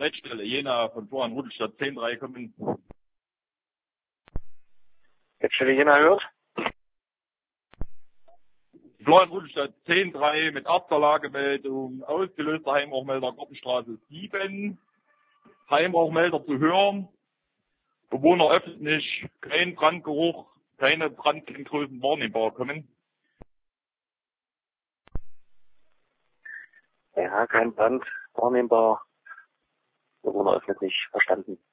Leitstelle Jena von Florian Rudolstadt 10-3 kommen. Leitstelle Jena hört. Florian Rudolstadt 10-3 mit erster Lagemeldung, ausgelöster Heimbruchmelder Gartenstraße 7. Heimbruchmelder zu hören. Bewohner öffentlich, kein Brandgeruch, keine Brandkenngrößen wahrnehmbar kommen. Ja, kein Brand wahrnehmbar. Bewohner öffentlich verstanden.